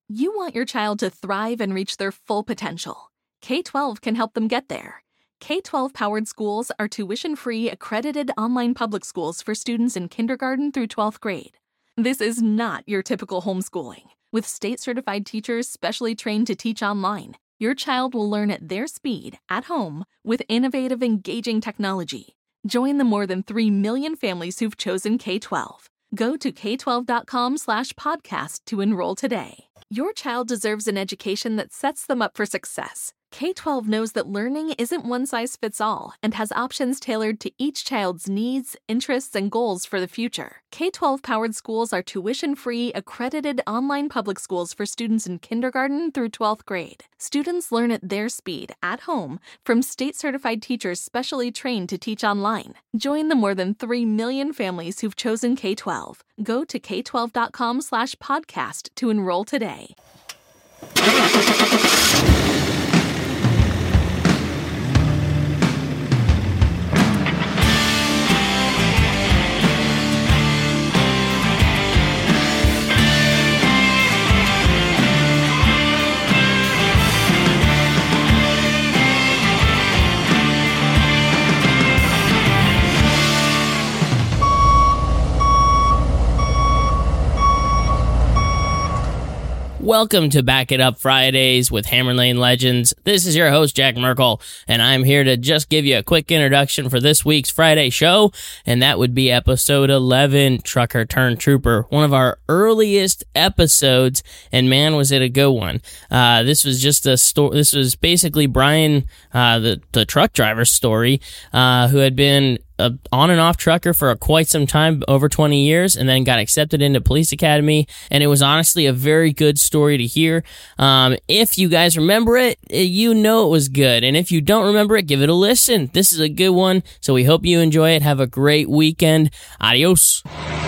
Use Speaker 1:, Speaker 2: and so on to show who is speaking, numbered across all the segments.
Speaker 1: You want your child to thrive and reach their full potential. K-12 can help them get there. K-12-powered schools are tuition-free, accredited online public schools for students in kindergarten through 12th grade. This is not your typical homeschooling. With state-certified teachers specially trained to teach online, your child will learn at their speed, at home, with innovative, engaging technology. Join the more than 3 million families who've chosen K-12. Go to k12.com/podcast to enroll today. Your child deserves an education that sets them up for success. K-12 knows that learning isn't one size fits all and has options tailored to each child's needs, interests, and goals for the future. K-12-powered schools are tuition-free, accredited online public schools for students in kindergarten through 12th grade. Students learn at their speed, at home, from state-certified teachers specially trained to teach online. Join the more than 3 million families who've chosen K-12. Go to k12.com/podcast to enroll today.
Speaker 2: Welcome to Back It Up Fridays with Hammer Lane Legends. This is your host, Jack Merkel, and I'm here to just give you a quick introduction for this week's Friday show, and that would be episode 11, Trucker Turned Trooper, one of our earliest episodes, and man, was it a good one. This was just a story. This was basically Brian, the truck driver's story, who had been an on and off trucker for quite some time, over 20 years, and then got accepted into police academy. And it was honestly a very good story to hear. If you guys remember it, you know it was good. And if you don't remember it, give it a listen. This is a good one. So we hope you enjoy it. Have a great weekend. Adios.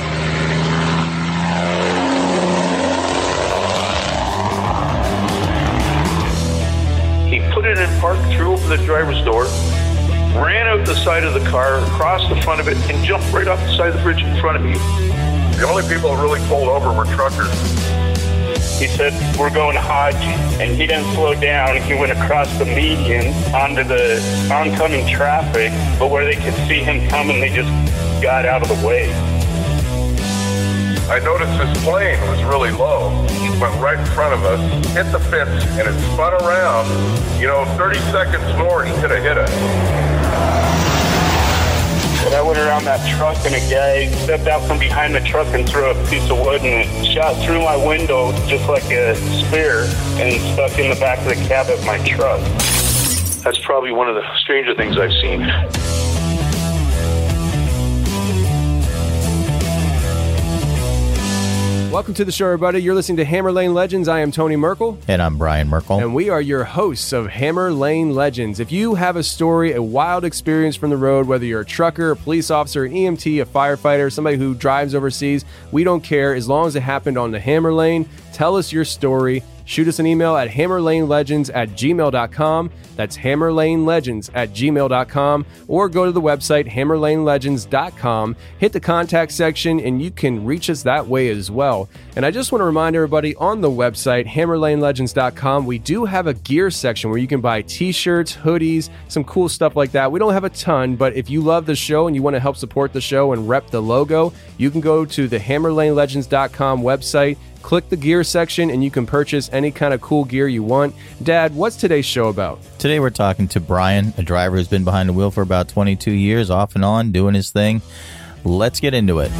Speaker 3: He put it in park, threw open the driver's door, ran out the side of the car, across the front of it, and jumped right off the side of the bridge in front of me.
Speaker 4: The only people that really pulled over were truckers.
Speaker 5: He said, "We're going Hodge," and he didn't slow down. He went across the median onto the oncoming traffic, but where they could see him coming, they just got out of the way.
Speaker 4: I noticed this plane was really low. It went right in front of us, hit the fence, and it spun around. 30 seconds more, he could have hit us.
Speaker 5: But I went around that truck, and a guy stepped out from behind the truck and threw a piece of wood, and it shot through my window just like a spear and stuck in the back of the cab of my truck.
Speaker 3: That's probably one of the stranger things I've seen.
Speaker 6: Welcome to the show, everybody. You're listening to Hammer Lane Legends. I am Tony Merkel.
Speaker 7: And I'm Brian Merkel.
Speaker 6: And we are your hosts of Hammer Lane Legends. If you have a story, a wild experience from the road, whether you're a trucker, a police officer, an EMT, a firefighter, somebody who drives overseas, we don't care. As long as it happened on the Hammer Lane, tell us your story. Shoot us an email at hammerlanelegends@gmail.com. That's hammerlanelegends@gmail.com. Or go to the website hammerlanelegends.com. Hit the contact section and you can reach us that way as well. And I just want to remind everybody on the website hammerlanelegends.com, we do have a gear section where you can buy t-shirts, hoodies, some cool stuff like that. We don't have a ton, but if you love the show and you want to help support the show and rep the logo, you can go to the hammerlanelegends.com website. Click the gear section and you can purchase any kind of cool gear you want. Dad, what's today's show about?
Speaker 7: Today we're talking to Brian, a driver who's been behind the wheel for about 22 years, off and on, doing his thing. Let's get into it.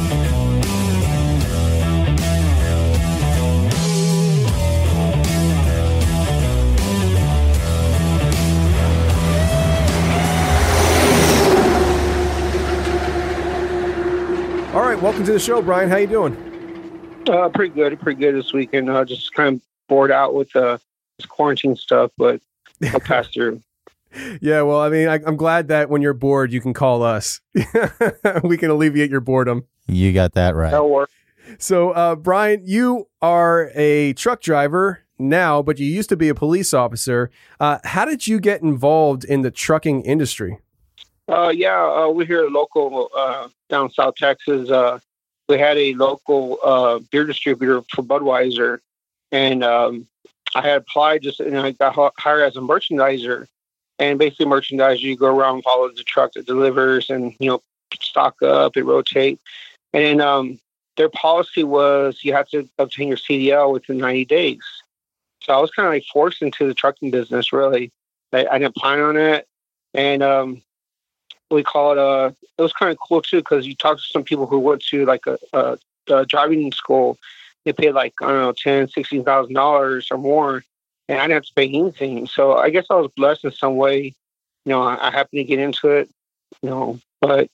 Speaker 6: All right, welcome to the show, Brian. How you doing?
Speaker 8: Pretty good this weekend. Just kind of bored out with this quarantine stuff, but I'll pass through.
Speaker 6: Yeah, well, I mean, I'm glad that when you're bored, you can call us. We can alleviate your boredom.
Speaker 7: You got that right.
Speaker 8: That'll work.
Speaker 6: So, Brian, you are a truck driver now, but you used to be a police officer. How did you get involved in the trucking industry?
Speaker 8: We're here local down South Texas. We had a local beer distributor for Budweiser, And I had applied and I got hired as a merchandiser. And basically, merchandiser, you go around, follow the truck that delivers, and stock up and rotate. And then their policy was you have to obtain your CDL within 90 days. So I was kind of like forced into the trucking business. Really, I didn't plan on it, and we call it it was kind of cool too, because you talk to some people who went to like a driving school. They paid like, I don't know, $10,000, $16,000 or more, and I didn't have to pay anything. So I guess I was blessed in some way. I happened to get into it, but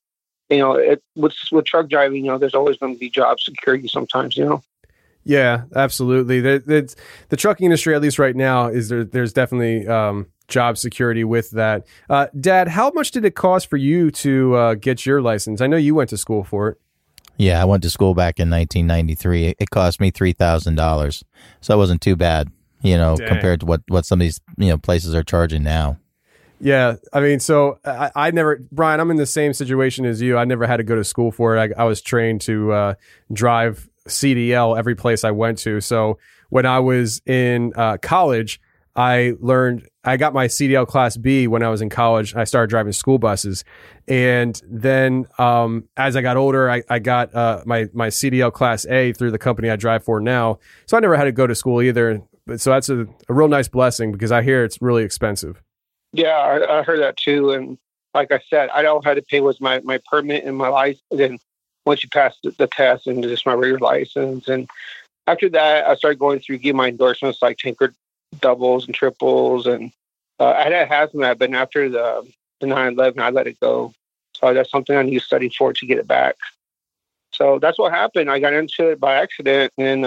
Speaker 8: with truck driving, there's always going to be job security sometimes,
Speaker 6: Yeah, absolutely. The trucking industry, at least right now, there's definitely job security with that. Dad, how much did it cost for you to get your license? I know you went to school for it.
Speaker 7: Yeah, I went to school back in 1993. It cost me $3,000, so it wasn't too bad,
Speaker 6: Dang.
Speaker 7: compared to what some of these places are charging now.
Speaker 6: Yeah, I mean, so I never, Brian, I'm in the same situation as you. I never had to go to school for it. I was trained to drive CDL every place I went to. So when I was in college, I got my CDL Class B when I was in college. I started driving school buses. And then as I got older, I got my CDL Class A through the company I drive for now. So I never had to go to school either. So that's a real nice blessing, because I hear it's really expensive.
Speaker 8: Yeah, I heard that too. And like I said, I all had to pay was my permit and my license. Then once you pass the test, and just my regular license. And after that, I started going through, getting my endorsements like tanker doubles and triples. And I had hazmat, but after the 9/11, I let it go. So that's something I need to study for to get it back. So that's what happened. I got into it by accident. And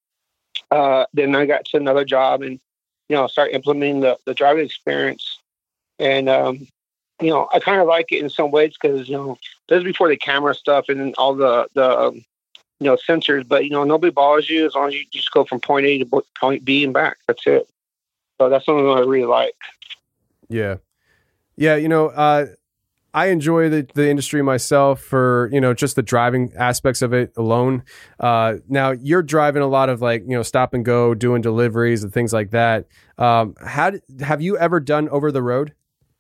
Speaker 8: then I got to another job and, start implementing the driving experience. And, I kind of like it in some ways because, this is before the camera stuff and all the sensors, but, nobody bothers you as long as you just go from point A to point B and back. That's it. So that's something I really like.
Speaker 6: Yeah. Yeah. I enjoy the industry myself for, just the driving aspects of it alone. Now you're driving a lot of stop and go, doing deliveries and things like that. Have you ever done over the road?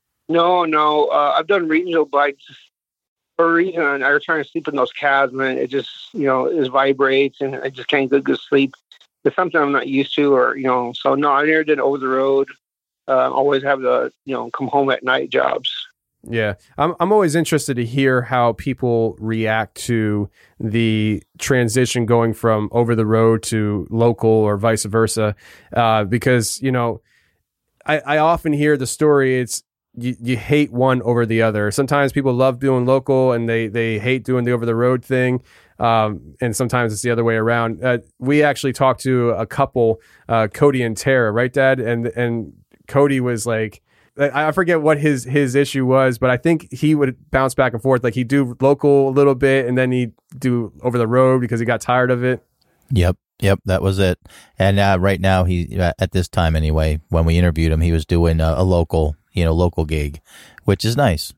Speaker 8: No. I've done regional bikes for a reason. I was trying to sleep in those cabs, man. It just, it vibrates and I just can't get good sleep. It's something I'm not used to, or, so no, I never did over the road. Always have the, come home at night jobs.
Speaker 6: Yeah. I'm always interested to hear how people react to the transition going from over the road to local or vice versa. Because, I often hear the story. It's, you hate one over the other. Sometimes people love doing local and they hate doing the over the road thing. And sometimes it's the other way around. We actually talked to a couple, Cody and Tara, right, Dad? And Cody was like, I forget what his issue was, but I think he would bounce back and forth. Like he'd do local a little bit and then he'd do over the road because he got tired of it.
Speaker 7: Yep, that was it. And right now, he at this time anyway, when we interviewed him, he was doing a local gig, which is nice.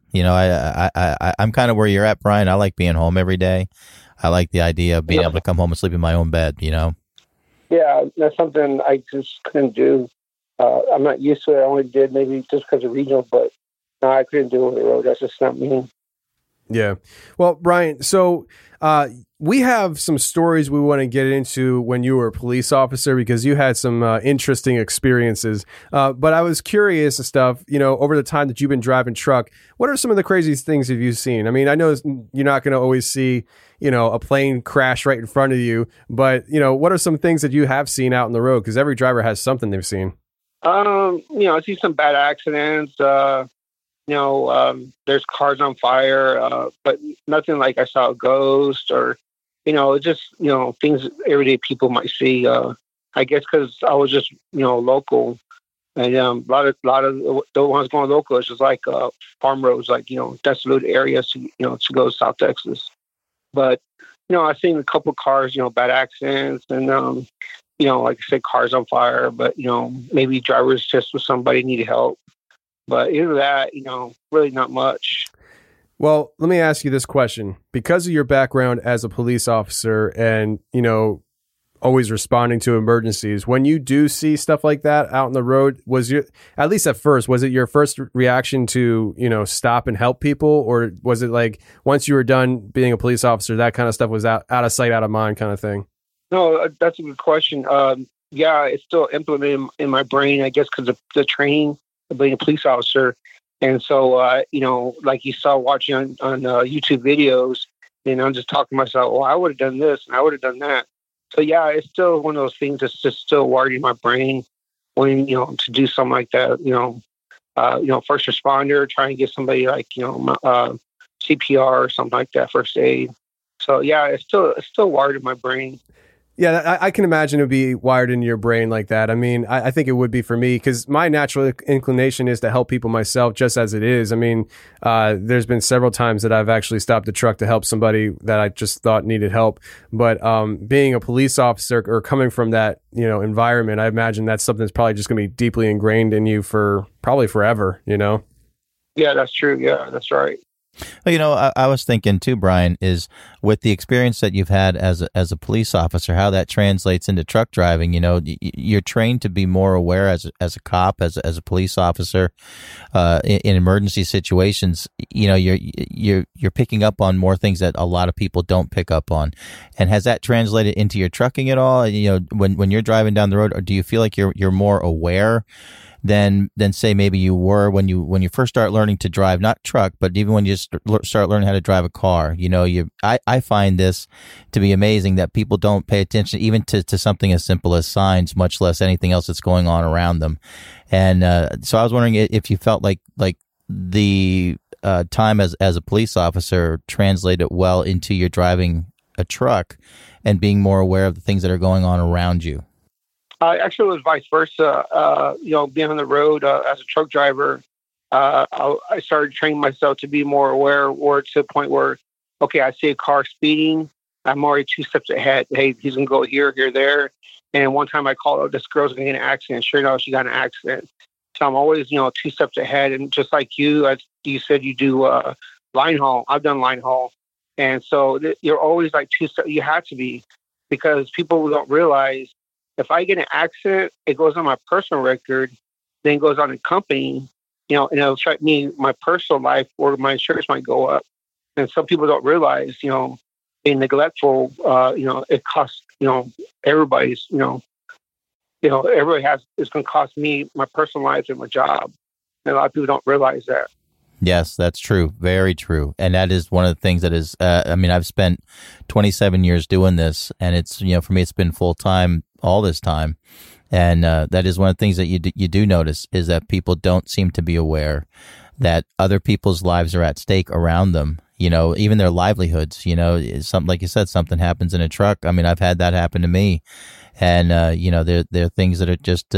Speaker 7: I'm kind of where you're at, Brian. I like being home every day. I like the idea of being able to come home and sleep in my own bed, Yeah,
Speaker 8: that's something I just couldn't do. I'm not used to it. I only did maybe just because of regional, but no, I couldn't do it on the road. That's just not me.
Speaker 6: Yeah. Well, Brian, so we have some stories we want to get into when you were a police officer, because you had some interesting experiences. But I was curious and stuff, over the time that you've been driving truck, what are some of the craziest things have you seen? I mean, I know you're not going to always see, a plane crash right in front of you, but, what are some things that you have seen out on the road? Because every driver has something they've seen.
Speaker 8: I see some bad accidents. There's cars on fire, but nothing like I saw a ghost or, just, things everyday people might see. I guess because I was just, local, and a lot of the ones going local, it's just like farm roads, like desolate areas, to go to South Texas. But I've seen a couple cars, bad accidents, and like I said, cars on fire. But maybe drivers just with somebody needed help. But either that, really not much.
Speaker 6: Well, let me ask you this question. Because of your background as a police officer and, always responding to emergencies. When you do see stuff like that out on the road, at least at first, was it your first reaction to, stop and help people? Or was it like once you were done being a police officer, that kind of stuff was out of sight, out of mind kind of thing?
Speaker 8: No, that's a good question. Yeah, it's still implemented in my brain, I guess, because of the training of being a police officer. And so, like you saw watching on YouTube videos, and I'm just talking to myself, well, I would have done this and I would have done that. So, yeah, it's still one of those things that's just still wired in my brain when, to do something like that, first responder, trying to get somebody like, CPR or something like that, first aid. So, yeah, it's still wired in my brain.
Speaker 6: Yeah, I can imagine it would be wired into your brain like that. I mean, I think it would be for me because my natural inclination is to help people myself just as it is. I mean, there's been several times that I've actually stopped a truck to help somebody that I just thought needed help. But being a police officer or coming from that, environment, I imagine that's something that's probably just going to be deeply ingrained in you for probably forever,
Speaker 8: Yeah, that's true. Yeah, that's right.
Speaker 7: Well, I was thinking too, Brian, is with the experience that you've had as a police officer, how that translates into truck driving. You're trained to be more aware as a cop, as a police officer, in emergency situations. You're picking up on more things that a lot of people don't pick up on. And has that translated into your trucking at all? When you're driving down the road, or do you feel like you're more aware than say maybe you were when you first start learning to drive, not truck, but even when you start learning how to drive a car? I find this to be amazing that people don't pay attention even to something as simple as signs, much less anything else that's going on around them. And so I was wondering if you felt like the time as a police officer translated well into your driving a truck and being more aware of the things that are going on around you.
Speaker 8: Actually, it was vice versa. Being on the road as a truck driver, I started training myself to be more aware, or to the point where, okay, I see a car speeding, I'm already 2 steps ahead. Hey, he's going to go here, there. And one time I called, this girl's going to get in an accident. Sure enough, she got in an accident. So I'm always, 2 steps ahead. And just like you said you do line haul. I've done line haul. And so you're always like 2 steps. You have to be, because people don't realize, if I get an accident, it goes on my personal record, then it goes on the company, and it'll affect me, my personal life, or my insurance might go up. And some people don't realize, being neglectful, it costs, everybody's, everybody it's going to cost me my personal life and my job. And a lot of people don't realize that.
Speaker 7: Yes, that's true. Very true. And that is one of the things that is, I've spent 27 years doing this, and it's, for me, it's been full time all this time. And that is one of the things that you do notice, is that people don't seem to be aware that other people's lives are at stake around them. Even their livelihoods, something like you said, something happens in a truck. I mean, I've had that happen to me. And, there are things that are just,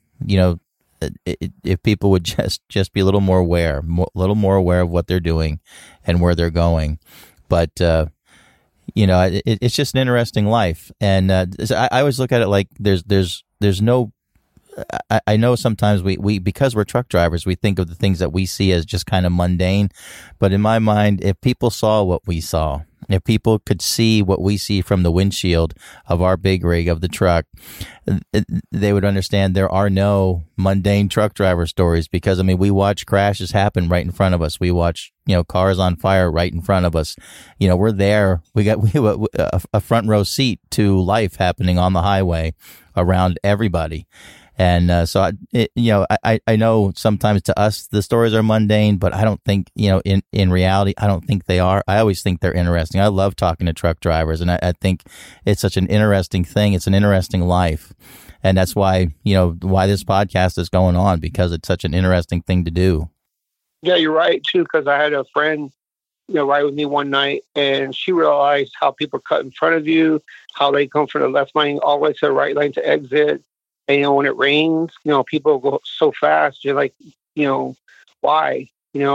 Speaker 7: if people would just be a little more aware, of what they're doing and where they're going. But, it's just an interesting life. And I always look at it like there's no, I know sometimes we because we're truck drivers, we think of the things that we see as just kind of mundane. But in my mind, if people saw what we saw, if people could see what we see from the windshield of our big rig, of the truck, they would understand there are no mundane truck driver stories, because, we watch crashes happen right in front of us. We watch, cars on fire right in front of us. We're there. We have a front row seat to life happening on the highway around everybody. And so, I know sometimes to us the stories are mundane, but I don't think, in reality, I don't think they are. I always think they're interesting. I love talking to truck drivers, and I think it's such an interesting thing. It's an interesting life. And that's why, why this podcast is going on, because it's such an interesting thing to do.
Speaker 8: Yeah, you're right, too, because I had a friend, ride with me one night, and she realized how people cut in front of you, how they come from the left lane all the way to the right lane to exit. And, when it rains, people go so fast. You're like, why?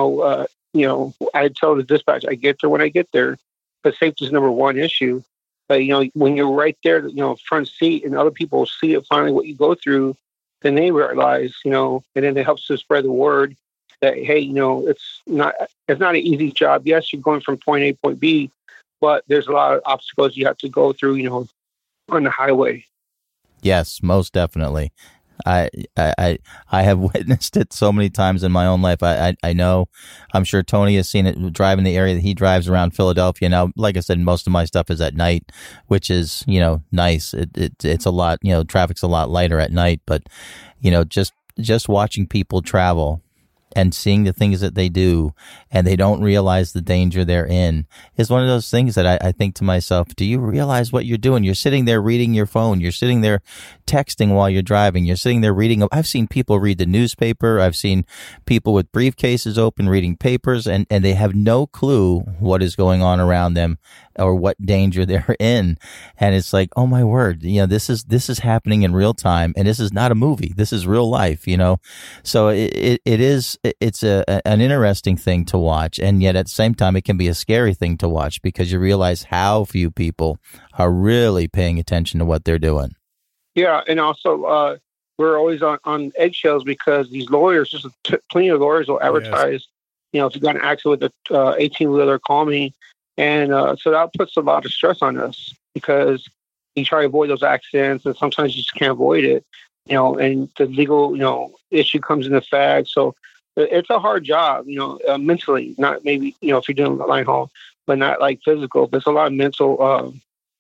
Speaker 8: I tell the dispatch, I get there when I get there, but safety is number one issue. But, when you're right there, front seat, and other people see it finally what you go through, then they realize, and then it helps to spread the word that, hey, it's not an easy job. Yes, you're going from point A to point B, but there's a lot of obstacles you have to go through, on the highway.
Speaker 7: Yes, most definitely. I have witnessed it so many times in my own life. I know, I'm sure Tony has seen it driving the area that he drives around Philadelphia. Now, like I said, most of my stuff is at night, which is, nice. It's a lot, traffic's a lot lighter at night, but, just watching people travel and seeing the things that they do, and they don't realize the danger they're in, is one of those things that I think to myself, do you realize what you're doing? You're sitting there reading your phone. You're sitting there texting while you're driving. You're sitting there reading. I've seen people read the newspaper. I've seen people with briefcases open reading papers, and they have no clue what is going on around them or what danger they're in. And it's like, oh my word, this is happening in real time, and this is not a movie. This is real life, So it's an interesting thing to watch, and yet at the same time, it can be a scary thing to watch because you realize how few people are really paying attention to what they're doing.
Speaker 8: Yeah, and also we're always on eggshells because these lawyers, plenty of lawyers will advertise, if you got an accident with a 18-wheeler, call me. And so that puts a lot of stress on us because you try to avoid those accidents, and sometimes you just can't avoid it, and the legal, issue comes in effect. So it's a hard job, mentally, not maybe, if you're doing line haul, but not like physical. There's a lot of mental,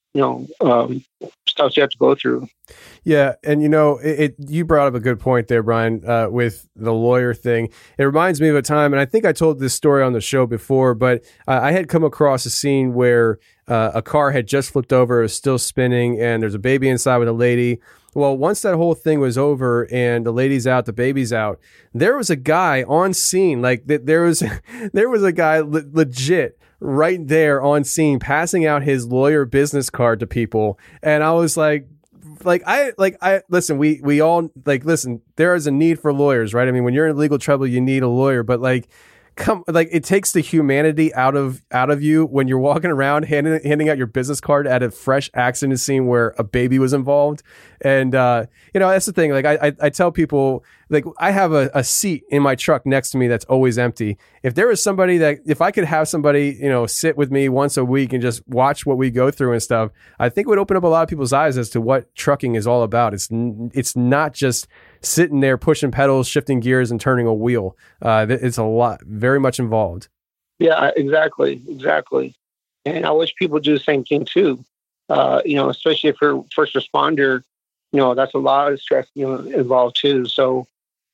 Speaker 8: stuff you have to go through.
Speaker 6: Yeah. And, you brought up a good point there, Brian, with the lawyer thing. It reminds me of a time, and I think I told this story on the show before, but I had come across a scene where a car had just flipped over, it was still spinning, and there's a baby inside with a lady. Well, once that whole thing was over and the lady's out, the baby's out, there was a guy on scene. Like there was a guy legit right there on scene passing out his lawyer business card to people. And I was like, listen, we all listen, there is a need for lawyers, right? I mean, when you're in legal trouble, you need a lawyer, but it takes the humanity out of you when you're walking around handing out your business card at a fresh accident scene where a baby was involved. And, that's the thing. Like I tell people, I have a seat in my truck next to me that's always empty. If there was somebody if I could have somebody, sit with me once a week and just watch what we go through and stuff, I think it would open up a lot of people's eyes as to what trucking is all about. It's not just sitting there pushing pedals, shifting gears, and turning a wheel. It's a lot, very much involved. Yeah, exactly. And I wish people do the same thing too. Especially if you're a first responder, that's a lot of stress, involved too. So,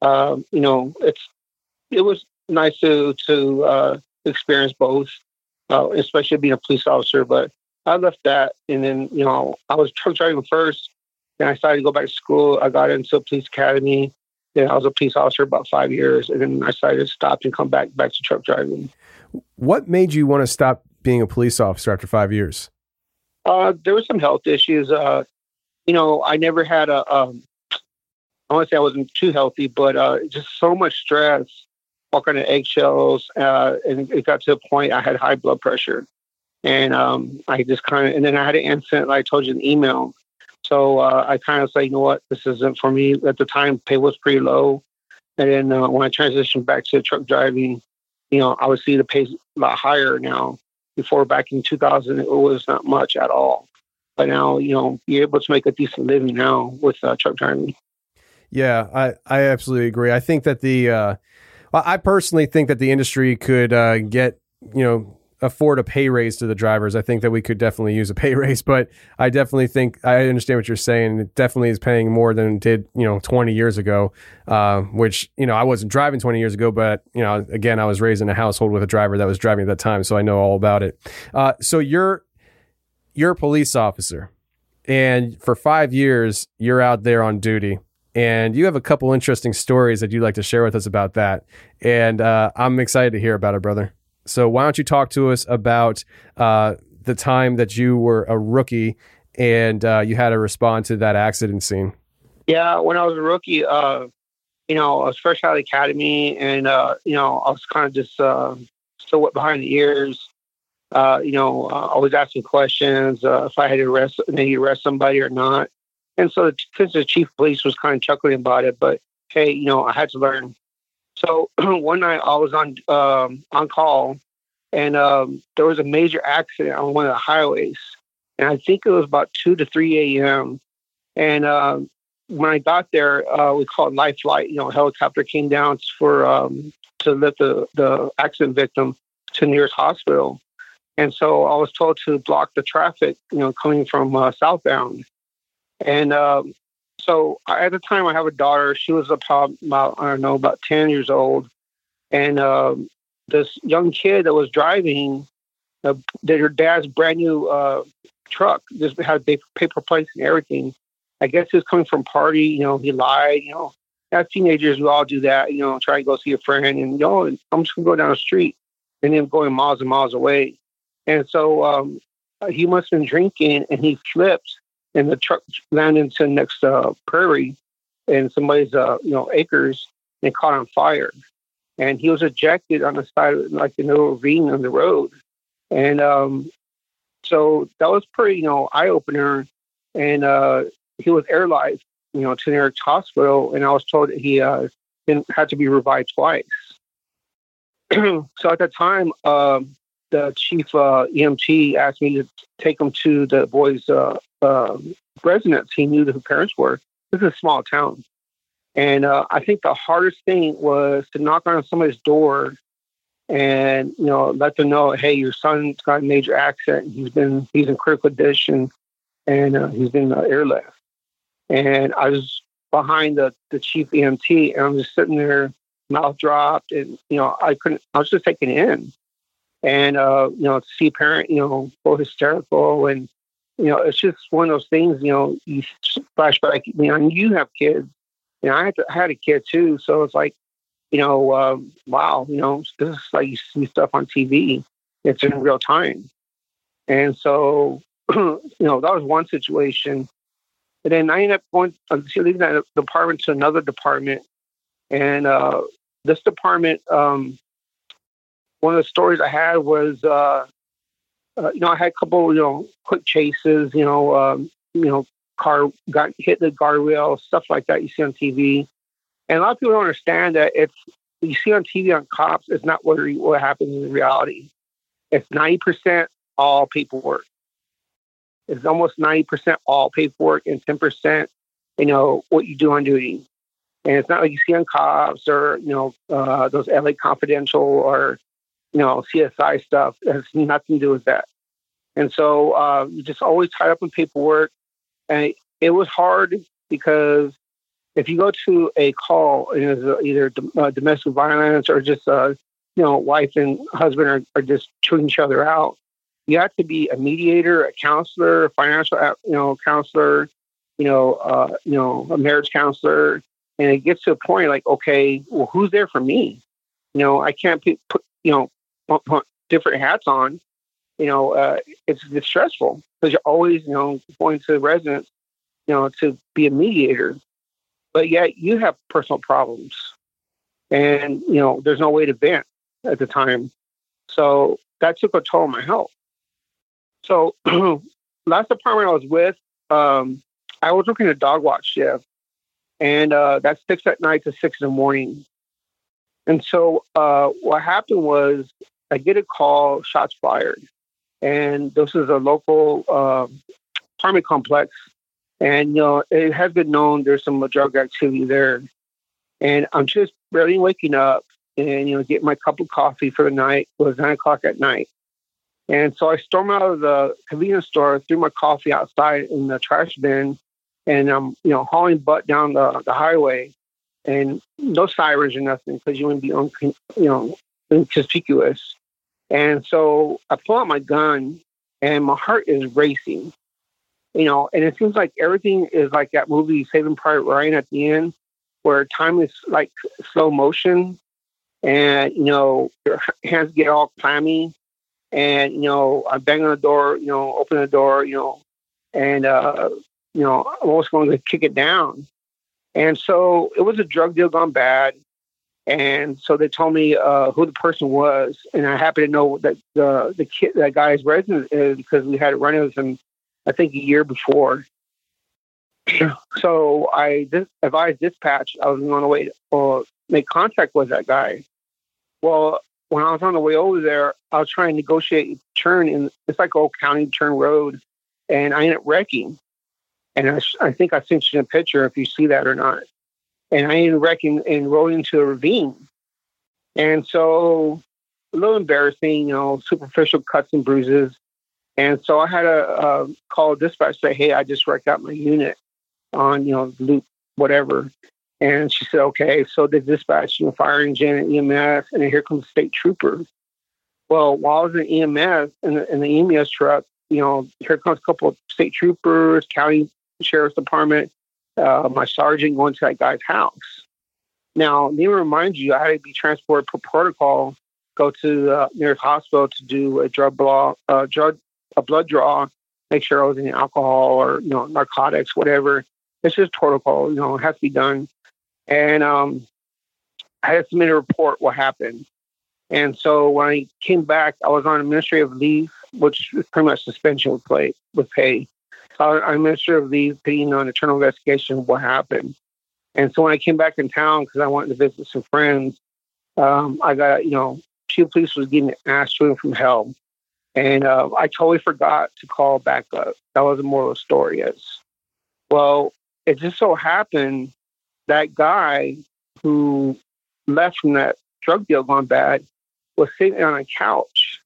Speaker 6: it was nice to experience both, especially being a police officer. But I left that, and then I was truck driving first. Then I decided to go back to school. I got into a police academy. Then I was a police officer about 5 years, and then I decided to stop and come back to truck driving. What made you want to stop being a police officer after 5 years? There were some health issues. I never had I want to say I wasn't too healthy, but just so much stress, walking on eggshells, and it got to a point I had high blood pressure, and I just and then I had an incident, like I told you in the email. So I kind of say, you know what, this isn't for me. At the time, pay was pretty low, and then when I transitioned back to truck driving, I would see the pay a lot higher now. Before, back in 2000, it was not much at all. But now, you're able to make a decent living now with truck driving. Yeah, I absolutely agree. I think that I personally think that the industry could get, afford a pay raise to the drivers. I think that we could definitely use a pay raise, but I definitely think I understand what you're saying. It definitely is paying more than it did, 20 years ago, which, I wasn't driving 20 years ago, but, again, I was raised in a household with a driver that was driving at that time. So I know all about it. So you're a police officer, and for 5 years, you're out there on duty. And you have a couple interesting stories that you'd like to share with us about that. And I'm excited to hear about it, brother. So why don't you talk to us about the time that you were a rookie and you had to respond to that accident scene? Yeah, when I was a rookie, I was fresh out of the academy, and, I was kind of just still wet behind the ears. Always asking questions if I had to arrest somebody or not. And so since the chief of police was kind of chuckling about it, but hey, I had to learn. So one night I was on call, and there was a major accident on one of the highways.
Speaker 8: And I think it was about 2 to 3 a.m. And when I got there, we called Life Flight. A helicopter came down to lift the accident victim to the nearest hospital. And so I was told to block the traffic, coming from southbound. And so at the time, I have a daughter. She was about 10 years old. And this young kid that was driving their dad's brand new truck, just had paper plates and everything. I guess he was coming from party. He lied. As teenagers, we all do that. Try to go see a friend, and I'm just gonna go down the street, and then going miles and miles away. And so he must have been drinking, and he flipped, and the truck landed into the next prairie in somebody's acres, and caught on fire. And he was ejected on the side of like in a ravine on the road. And so that was pretty eye opener. And he was air life to the nearest hospital, and I was told that he had to be revived twice. So at that time, the chief EMT asked me to take him to the boy's residence. He knew who the parents were. This is a small town. And I think the hardest thing was to knock on somebody's door and, let them know, hey, your son's got a major accident. He's in critical condition, and he's been airlift. And I was behind the chief EMT, and I'm just sitting there, mouth dropped, and I was just taken in. And to see a parent, go hysterical, and it's just one of those things. You flash back. You have kids. I had a kid too, so it's like, wow, this is like you see stuff on TV. It's in real time. And so, that was one situation. And then I ended up leaving that department to another department. And this department, one of the stories I had was, I had a couple, quick chases, car got hit the guardrail, stuff like that you see on TV. And a lot of people don't understand that you see on TV on cops, it's not what happens in reality. It's 90% all paperwork. It's almost 90% all paperwork and 10%, what you do on duty. And it's not like you see on cops or, those LA Confidential or, CSI stuff. It has nothing to do with that. And so you just always tied up in paperwork. And it was hard because if you go to a call and it's either domestic violence or just, wife and husband are just chewing each other out, you have to be a mediator, a counselor, a financial, counselor, a marriage counselor. And it gets to a point like, okay, well, who's there for me? I can't put different hats on. It's stressful because you're always, going to the residents, to be a mediator. But yet you have personal problems and, there's no way to vent at the time. So that took a toll on my health. So last department I was with, I was working a dog watch shift, and that's 6 at night to 6 in the morning. And so what happened was I get a call, shots fired. And this is a local apartment complex. And, it has been known there's some drug activity there. And I'm just barely waking up and, get my cup of coffee for the night. It was 9 o'clock at night. And so I stormed out of the convenience store, threw my coffee outside in the trash bin, and I'm, hauling butt down the highway, and no sirens or nothing because you wouldn't be, inconspicuous. And so I pull out my gun, and my heart is racing, and it seems like everything is like that movie Saving Private Ryan at the end, where time is like slow motion, and your hands get all clammy. And, I bang on the door, open the door, and, I'm almost going to kick it down. And so it was a drug deal gone bad. And so they told me who the person was. And I happen to know that the kid, that guy's resident is because we had run with him, I think, a year before. So I advised dispatch I was on the way to make contact with that guy. Well, when I was on the way over there, I was trying to negotiate a turn, and it's like Old County Turn Road. and I ended up wrecking. And I think I sent you a picture if you see that or not. And I ended up wrecking and rolling into a ravine. And so a little embarrassing, superficial cuts and bruises. And so I had to call dispatch, say, hey, I just wrecked out my unit on, loop, whatever. And she said, okay. So the dispatch, fire engine and EMS, and then here comes the state trooper. Well, while I was in EMS, in the EMS truck, here comes a couple of state troopers, county sheriff's department, my sergeant going to that guy's house. Now, let me remind you, I had to be transported per protocol, go to the nearest hospital to do a blood draw, make sure I was in alcohol or, narcotics, whatever. It's just protocol, it has to be done. And I had to submit a report what happened. And so when I came back, I was on administrative leave, which is pretty much suspension with pay. So I was on administrative leave, being on internal investigation of what happened. And so when I came back in town, because I wanted to visit some friends, I got, chief of police was getting ass chewing from hell. And I totally forgot to call back up. That was the moral of the story is. Well, it just so happened that guy who left from that drug deal gone bad was sitting on a couch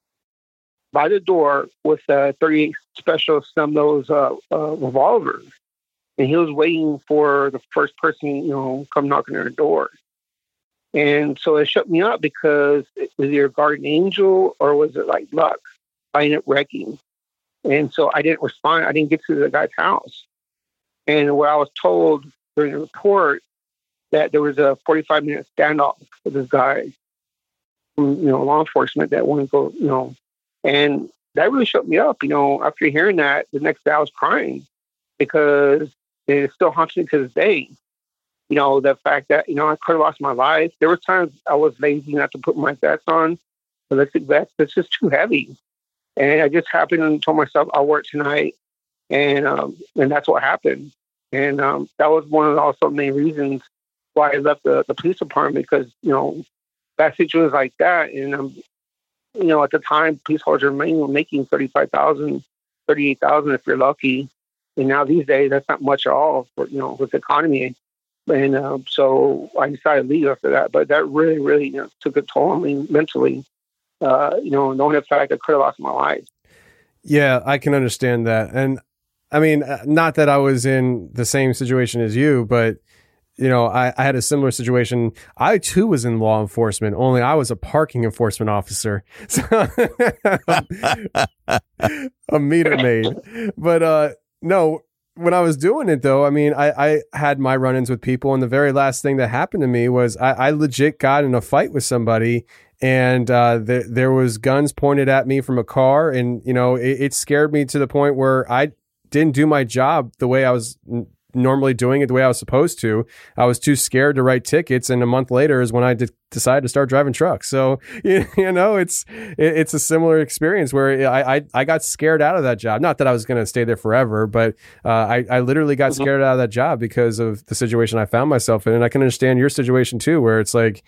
Speaker 8: by the door with a .38 Special Snub-Nose revolver. And he was waiting for the first person, come knocking on the door. And so it shut me up because it was either guardian angel or was it like luck? I ended up wrecking. And so I didn't respond. I didn't get to the guy's house. And what I was told during the report that there was a 45-minute standoff with this guy from, law enforcement that wanted to go, and that really shut me up. After hearing that, the next day I was crying because it still haunts me to this day. The fact that, I could have lost my life. There were times I was lazy not to put my vest on, ballistic vest. It's just too heavy. And I just happened and told myself I'll work tonight. And that's what happened. And that was one of the also main reasons why I left the police department because, that situation like that. And, at the time, police officers were making $35,000, $38,000 if you're lucky. And now these days, that's not much at all for, with the economy. And so I decided to leave after that. But that really, really took a toll on me mentally, knowing the fact I could have lost my life.
Speaker 6: Yeah, I can understand that. And I mean, not that I was in the same situation as you, but, I had a similar situation. I, too, was in law enforcement, only I was a parking enforcement officer. So a meter maid. But no, when I was doing it, though, I mean, I had my run-ins with people. And the very last thing that happened to me was I legit got in a fight with somebody. And there was guns pointed at me from a car. And, it scared me to the point where I didn't do my job the way I was normally doing it, the way I was supposed to. I was too scared to write tickets. And a month later is when I decided to start driving trucks. So, it's a similar experience where I got scared out of that job. Not that I was going to stay there forever, but I literally got scared out of that job because of the situation I found myself in. And I can understand your situation too, where it's like,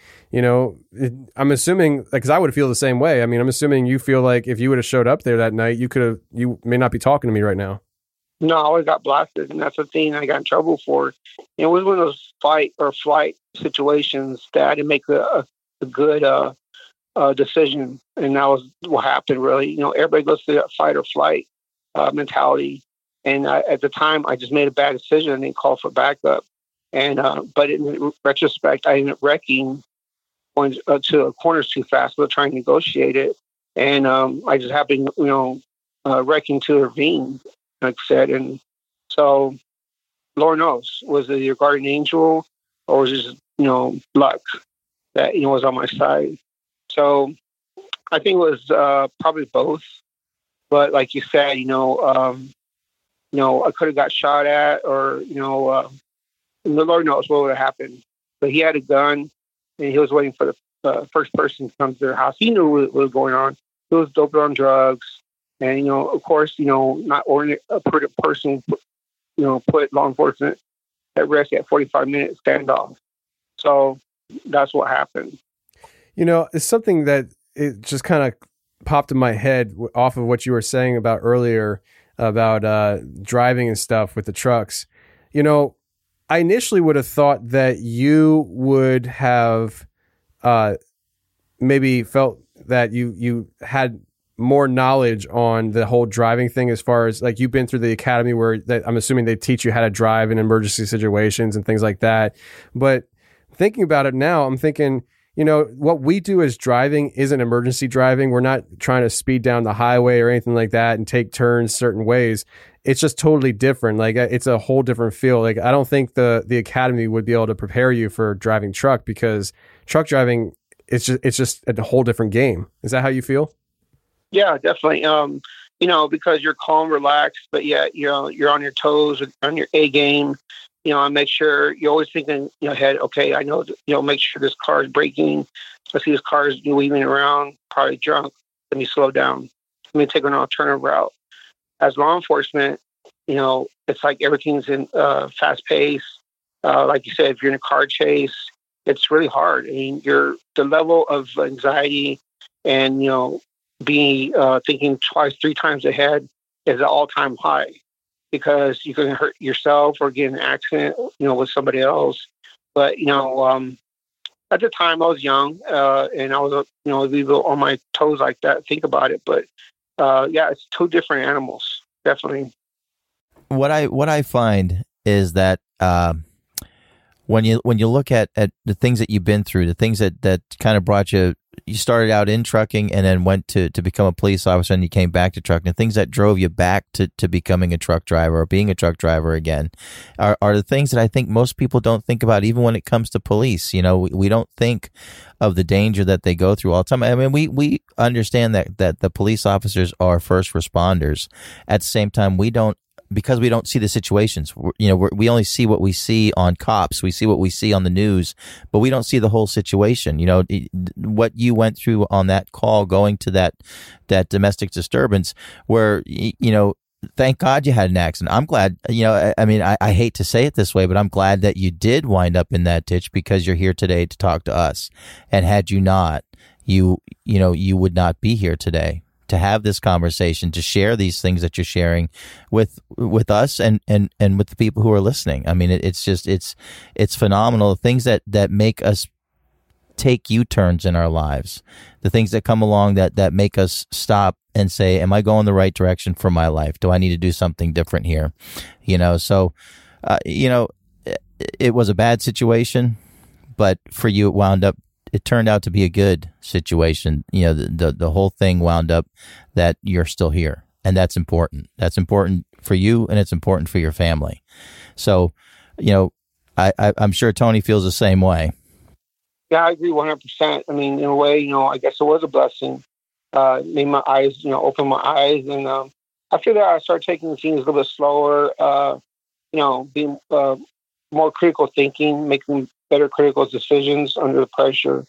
Speaker 6: I'm assuming, because I would feel the same way. I mean, I'm assuming you feel like if you would have showed up there that night, you may not be talking to me right now.
Speaker 8: No, I always got blasted, and that's the thing I got in trouble for. It was one of those fight or flight situations that I didn't make a good decision, and that was what happened, really. Everybody goes through that fight or flight mentality, and at the time, I just made a bad decision and didn't call for backup. And but in retrospect, I ended up wrecking, going to the corners too fast, but trying to negotiate it, and I just happened, wrecking to a ravine. Like I said, and so Lord knows, was it your guardian angel or was it just, luck that, was on my side? So I think it was probably both. But like you said, I could have got shot at or, the Lord knows what would have happened. But he had a gun and he was waiting for the first person to come to their house. He knew what was going on. He was doped on drugs. And, of course, not ordinary, a person, put law enforcement at risk at 45-minute standoff. So that's what happened.
Speaker 6: It's something that it just kind of popped in my head off of what you were saying about earlier. about driving and stuff with the trucks. You know, I initially would have thought that you would have maybe felt that you had more knowledge on the whole driving thing, as far as like you've been through the academy where I'm assuming they teach you how to drive in emergency situations and things like that. But thinking about it now, I'm thinking, you know, what we do as driving isn't emergency driving. We're not trying to speed down the highway or anything like that and take turns certain ways. It's just totally different. Like it's a whole different feel. Like I don't think the academy would be able to prepare you for driving truck, because truck driving it's just a whole different game. Is that how you feel?
Speaker 8: Yeah, definitely. You know, because you're calm, relaxed, but yet, you know, you're on your toes, on your A game. You know, and make sure you're always thinking in your head, okay, I know, you know, make sure this car is braking. I see this car is weaving around, probably drunk. Let me slow down. Let me take an alternative route. As law enforcement, you know, it's like everything's in fast pace. Like you said, if you're in a car chase, it's really hard. I mean, the level of anxiety and, you know, being thinking twice, 3 times ahead is an all-time high, because you can hurt yourself or get in an accident, you know, with somebody else. But, you know, at the time I was young and I was, you know, a little on my toes like that, think about it. But yeah, it's 2 different animals, definitely.
Speaker 7: What I find is that when you look at the things that you've been through, the things that kind of brought you started out in trucking and then went to become a police officer, and you came back to trucking, the things that drove you back to becoming a truck driver or being a truck driver again are the things that I think most people don't think about, even when it comes to police. You know, we don't think of the danger that they go through all the time. I mean, we understand that the police officers are first responders. At the same time, because we don't see the situations, you know, we only see what we see on cops. We see what we see on the news, but we don't see the whole situation. You know, what you went through on that call, going to that domestic disturbance where, you know, thank God you had an accident. I'm glad, you know, I mean, I hate to say it this way, but I'm glad that you did wind up in that ditch, because you're here today to talk to us. And had you not, you would not be here today to have this conversation, to share these things that you're sharing with us and with the people who are listening. I mean, it's phenomenal. The things that make us take U-turns in our lives, the things that come along that make us stop and say, am I going the right direction for my life? Do I need to do something different here? You know, so, you know, it was a bad situation, but for you, it turned out to be a good situation. You know, the whole thing wound up that you're still here, and that's important. That's important for you, and it's important for your family. So, you know, I'm sure Tony feels the same way.
Speaker 8: Yeah, I agree 100%. I mean, in a way, you know, I guess it was a blessing. Made my eyes, you know, open my eyes, and after that, I started taking things a little bit slower. You know, being more critical thinking, making better critical decisions under the pressure,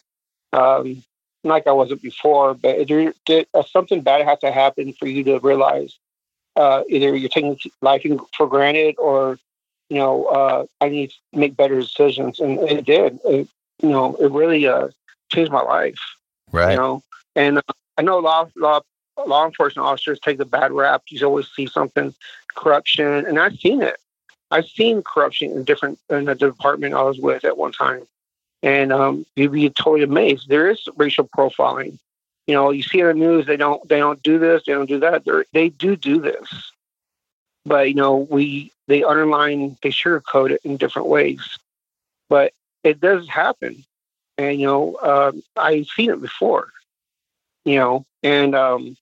Speaker 8: like I wasn't before. But something bad has to happen for you to realize either you're taking life for granted, or, you know, I need to make better decisions. And it did. You know, it really changed my life.
Speaker 7: Right.
Speaker 8: You know, and I know law enforcement officers take the bad rap. You always see something, corruption, and I've seen it. I've seen corruption in the department I was with at one time. And you'd be totally amazed. There is racial profiling. You know, you see in the news, they don't do this, they don't do that. They do this. But, you know, they underline, they sugarcoat it in different ways. But it does happen. And, you know, I've seen it before, you know, and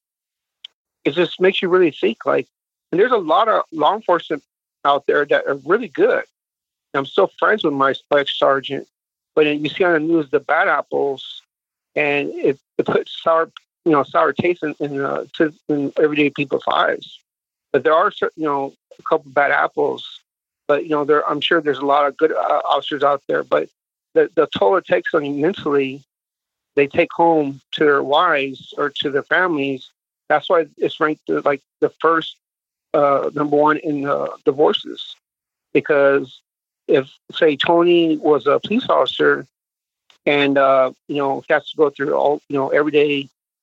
Speaker 8: it just makes you really think, like, and there's a lot of law enforcement out there that are really good. I'm still friends with my sergeant, but you see on the news the bad apples, and it puts sour taste in everyday people's lives. But there are, you know, a couple of bad apples. But, you know, I'm sure there's a lot of good officers out there. But the toll it takes on you mentally, they take home to their wives or to their families. That's why it's ranked like the first number one in divorces. Because if, say, Tony was a police officer and, you know, he has to go through all, you know, everyday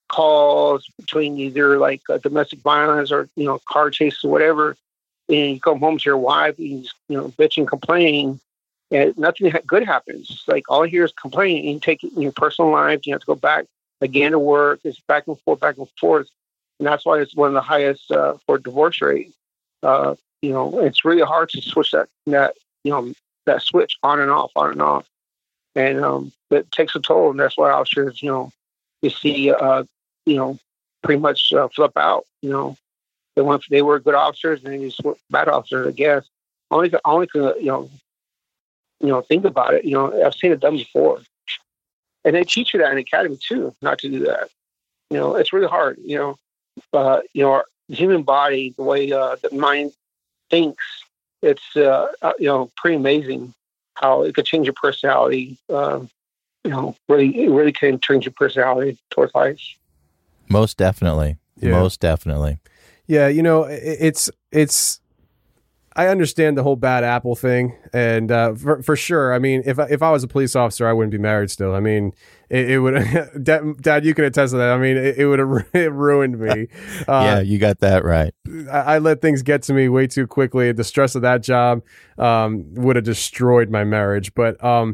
Speaker 8: calls between either like domestic violence or, car chases or whatever. And you come home to your wife, and you bitch and complain, and nothing good happens. It's like all you hear is complaining. And you take it in your personal life. You have to go back again to work. It's back and forth. And that's why it's one of the highest for divorce rate. It's really hard to switch that switch on and off. And it takes a toll. And that's why officers, you see, pretty much flip out. They were good officers and they just were bad officers, I guess. Only can, think about it. I've seen it done before. And they teach you that in the academy too, not to do that. It's really hard, the human body, the way the mind thinks, it's, pretty amazing how it could change your personality. It really can change your personality towards life.
Speaker 7: Most definitely.
Speaker 6: Yeah.
Speaker 7: Most definitely.
Speaker 6: Yeah. It's, I understand the whole bad apple thing. And for sure, I mean, if I was a police officer, I wouldn't be married still. I mean, it would, Dad, you can attest to that. I mean, it would have ruined me.
Speaker 7: Yeah, you got that right.
Speaker 6: I let things get to me way too quickly. The stress of that job would have destroyed my marriage. But,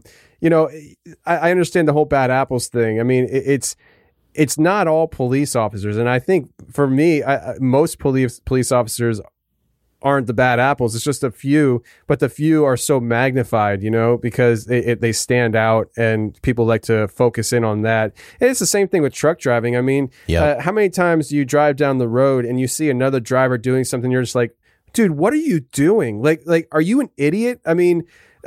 Speaker 6: I understand the whole bad apples thing. I mean, it's not all police officers. And I think for me, most police officers aren't the bad apples. It's just a few, but the few are so magnified, because they stand out and people like to focus in on that. And it's the same thing with truck driving. I mean, how many times do you drive down the road and you see another driver doing something? You're just like, dude, what are you doing? Like, are you an idiot? I mean,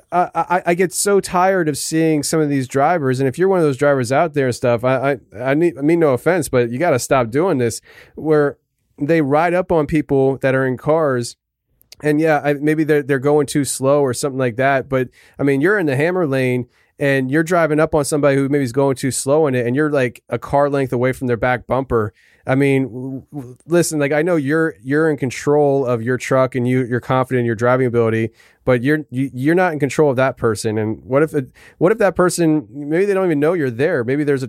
Speaker 6: I get so tired of seeing some of these drivers. And if you're one of those drivers out there and stuff, I mean, no offense, but you got to stop doing this, where they ride up on people that are in cars. And maybe they're going too slow or something like that. But I mean, you're in the hammer lane and you're driving up on somebody who maybe is going too slow in it, and you're like a car length away from their back bumper. I mean, listen, like, I know you're in control of your truck and you're confident in your driving ability, but you're not in control of that person. And what if that person, maybe they don't even know you're there? Maybe there's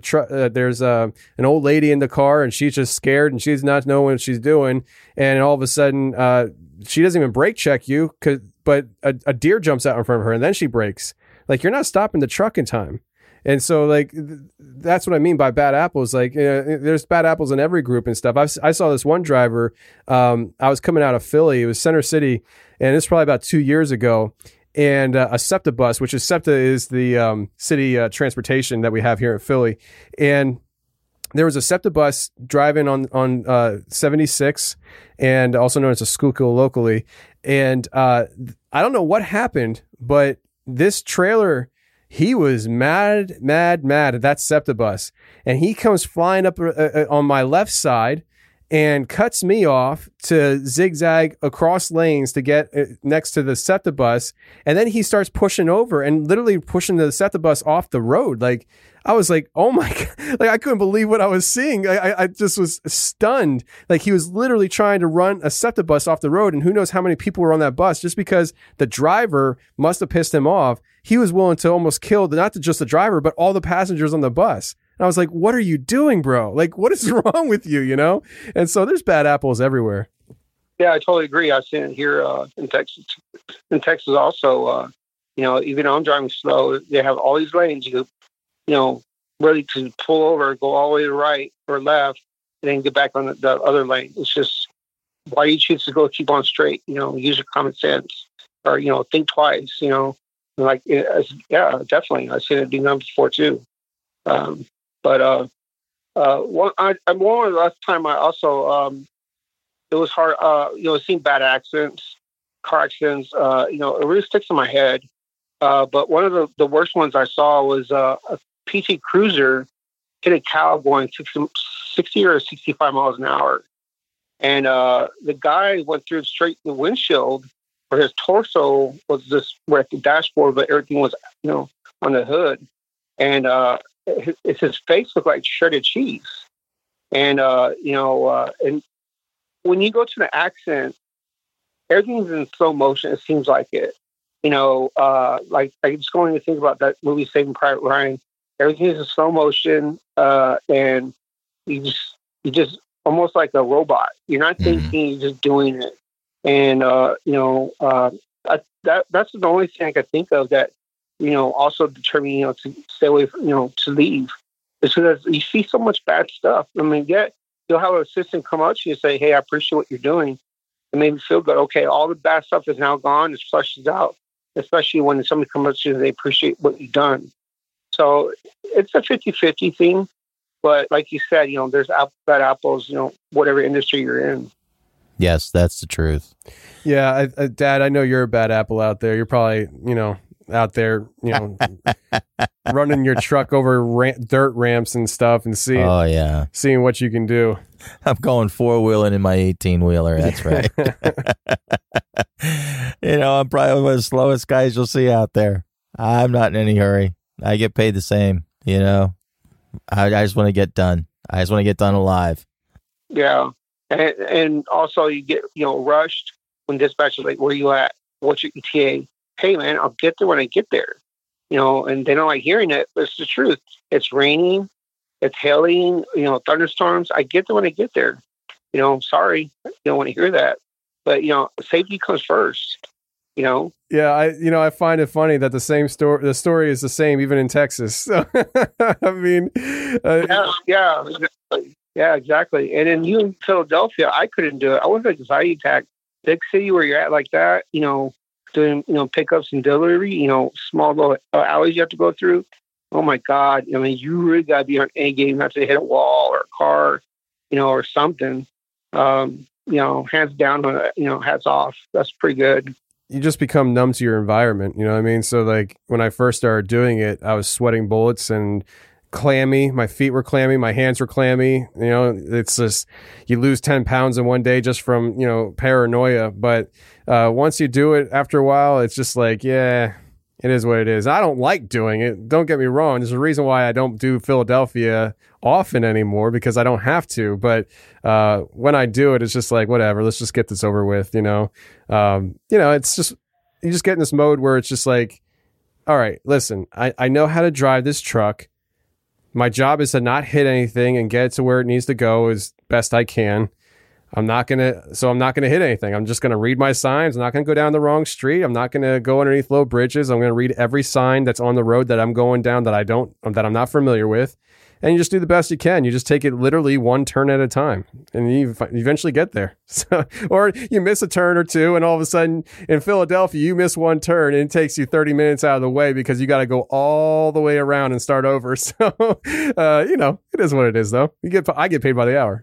Speaker 6: an old lady in the car and she's just scared and she's not knowing what she's doing, and all of a sudden she doesn't even brake check you, but a deer jumps out in front of her and then she brakes. Like, you're not stopping the truck in time. And so, like, that's what I mean by bad apples. Like, there's bad apples in every group and stuff. I saw this one driver. I was coming out of Philly. It was Center City, and it's probably about 2 years ago. And a SEPTA bus, which is SEPTA is the city transportation that we have here in Philly. And there was a SEPTA bus driving on 76, and also known as a Schuylkill locally. And I don't know what happened, but this trailer, he was mad at that SEPTA bus. And he comes flying up on my left side and cuts me off to zigzag across lanes to get next to the SEPTA bus. And then he starts pushing over and literally pushing the SEPTA bus off the road. Like, I was like, oh my God, like, I couldn't believe what I was seeing. I just was stunned. Like, he was literally trying to run a SEPTA bus off the road, and who knows how many people were on that bus. Just because the driver must have pissed him off, he was willing to almost kill not just the driver, but all the passengers on the bus. And I was like, what are you doing, bro? Like, what is wrong with you, And so there's bad apples everywhere.
Speaker 8: Yeah, I totally agree. I've seen it here in Texas. In Texas also, even though I'm driving slow, they have all these lanes. You ready to pull over, go all the way to the right or left, and then get back on the other lane. It's just, why do you choose to keep on straight? Use your common sense, or, think twice, like, yeah, definitely. I've seen it being done before too. One last time I also, it was hard, seeing bad accidents, car accidents, it really sticks in my head. But one of the worst ones I saw was a PT Cruiser hit a cow going 60 or 65 miles an hour. And the guy went through straight the windshield, where his torso was just where at the dashboard, but everything was, on the hood. And his face looked like shredded cheese. And, and when you go to the accident, everything's in slow motion. It seems like it. Like, I just going to think about that movie Saving Private Ryan. Everything is in slow motion, and you just you're just almost like a robot. You're not thinking, you're just doing it. And, that's the only thing I could think of that, also determined, to stay away from, to leave. It's because you see so much bad stuff. I mean, you'll have an assistant come up to you and say, hey, I appreciate what you're doing. It made me feel good. Okay, all the bad stuff is now gone. It's flushes out, especially when somebody comes up to you and they appreciate what you've done. So it's a 50-50 thing. But like you said, there's bad apples, whatever industry you're in.
Speaker 7: Yes, that's the truth.
Speaker 6: Yeah, Dad, I know you're a bad apple out there. You're probably, out there, running your truck over dirt ramps and stuff and seeing what you can do.
Speaker 7: I'm going 4-wheeling in my 18-wheeler. That's right. I'm probably one of the slowest guys you'll see out there. I'm not in any hurry. I get paid the same, I just want to get done. I just want to get done alive.
Speaker 8: Yeah. And also you get, rushed when dispatchers like, where you at? What's your ETA? Hey, man, I'll get there when I get there. And they don't like hearing it, but it's the truth. It's raining. It's hailing, thunderstorms. I get there when I get there. Sorry, you don't want to hear that. But, safety comes first, Yeah,
Speaker 6: I find it funny that the story is the same even in Texas. So, I mean, yeah, exactly. And then you in Philadelphia, I couldn't do it. I was anxiety attack. Big city where you're at like that, doing, pickups and delivery, small little alleys you have to go through. Oh my God. I mean, you really got to be on A game not to hit a wall or a car, or something. Hands down, hats off. That's pretty good. You just become numb to your environment. You know what I mean? So like when I first started doing it, I was sweating bullets and clammy. My feet were clammy. My hands were clammy. It's just, you lose 10 pounds in one day just from, paranoia. But once you do it after a while, it's just like, yeah, it is what it is. I don't like doing it. Don't get me wrong. There's a reason why I don't do Philadelphia often anymore, because I don't have to. But when I do it, it's just like, whatever, let's just get this over with. It's just, you just get in this mode where it's just like, all right, listen, I know how to drive this truck. My job is to not hit anything and get it to where it needs to go as best I can. I'm not going to hit anything. I'm just going to read my signs. I'm not going to go down the wrong street. I'm not going to go underneath low bridges. I'm going to read every sign that's on the road that I'm going down that I'm not familiar with. And you just do the best you can. You just take it literally one turn at a time, and you eventually get there. So, or you miss a turn or two, and all of a sudden in Philadelphia, you miss one turn and it takes you 30 minutes out of the way because you got to go all the way around and start over. So, it is what it is, though. I get paid by the hour.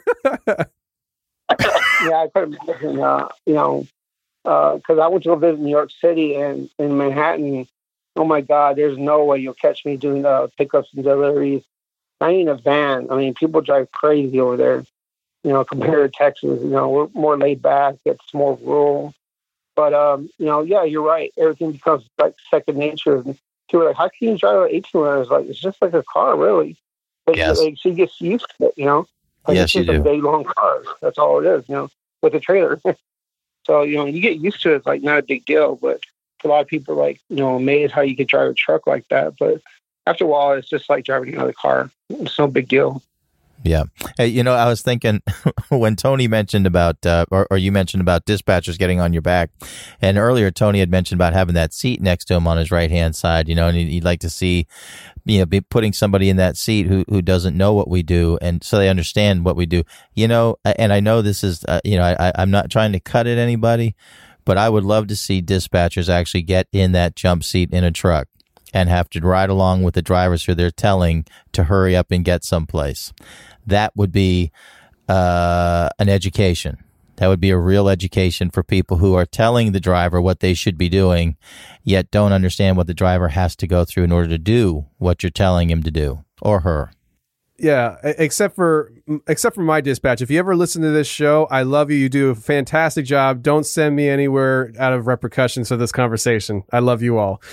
Speaker 8: Yeah, I couldn't imagine, because I went to go visit New York City and in Manhattan. Oh my God, there's no way you'll catch me doing pickups and deliveries. I need a van. I mean, people drive crazy over there, compared to Texas. We're more laid back. It's more rural. But, yeah, you're right. Everything becomes like second nature. People are like, how can you drive an 18-wheeler? Like, it's just like a car, really. But
Speaker 7: yes.
Speaker 8: She gets used to it, Like,
Speaker 7: yes,
Speaker 8: it's
Speaker 7: you
Speaker 8: just
Speaker 7: do.
Speaker 8: a big, long car. That's all it is, with a trailer. So, you get used to it. It's like not a big deal. But a lot of people are like, amazed how you could drive a truck like that. But after a while, it's just like driving another car. It's no big deal.
Speaker 7: Yeah. Hey, I was thinking when Tony mentioned about, or you mentioned about dispatchers getting on your back, and earlier Tony had mentioned about having that seat next to him on his right-hand side, and he'd like to see, be putting somebody in that seat who doesn't know what we do, and so they understand what we do, and I know this is, I'm not trying to cut at anybody, but I would love to see dispatchers actually get in that jump seat in a truck and have to ride along with the drivers who they're telling to hurry up and get someplace. That would be an education. That would be a real education for people who are telling the driver what they should be doing, yet don't understand what the driver has to go through in order to do what you're telling him to do, or her.
Speaker 6: Yeah, except for my dispatch. If you ever listen to this show, I love you. You do a fantastic job. Don't send me anywhere out of repercussions of this conversation. I love you all.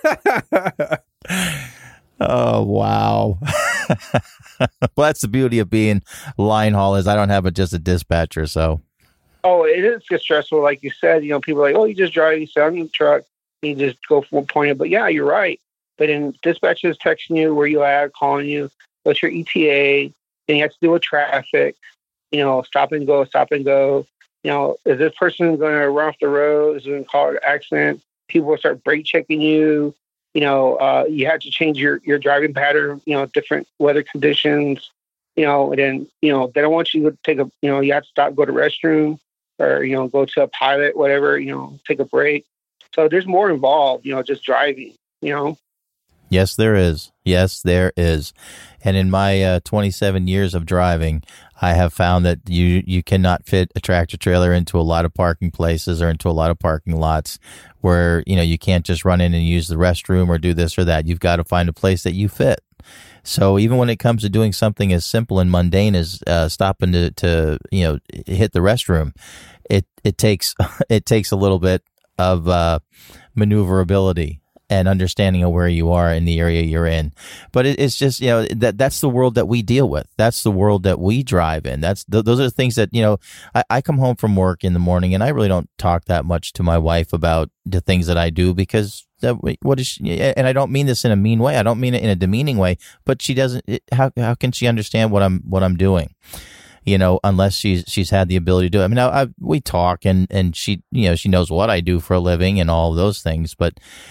Speaker 7: Oh, wow. Well, that's the beauty of being line haulers. I don't have just a dispatcher, so.
Speaker 8: Oh, it is just stressful. Like you said, people are like, oh, you just drive, you sit on the truck, you just go from one point. But yeah, you're right. But in dispatchers texting you, where you at, calling you, what's your ETA, Then you have to deal with traffic, stop and go, stop and go. Is this person going to run off the road? Is it going to cause an accident? People will start brake checking you. You have to change your driving pattern, different weather conditions, and then, they don't want you to take you have to stop, go to the restroom or, go to a pilot, whatever, take a break. So there's more involved, just driving,
Speaker 7: Yes, there is. Yes, there is. And in my 27 years of driving, I have found that you cannot fit a tractor trailer into a lot of parking places or into a lot of parking lots where, you can't just run in and use the restroom or do this or that. You've got to find a place that you fit. So even when it comes to doing something as simple and mundane as stopping to hit the restroom, it takes a little bit of maneuverability and understanding of where you are in the area you're in. But it's just, that's the world that we deal with. That's the world that we drive in. Those are the things that, I come home from work in the morning and I really don't talk that much to my wife about the things that I do because and I don't mean this in a mean way. I don't mean it in a demeaning way, but she doesn't, how can she understand what I'm doing? Unless she's had the ability to do it. I mean, we talk and she, she knows what I do for a living and all of those things. But,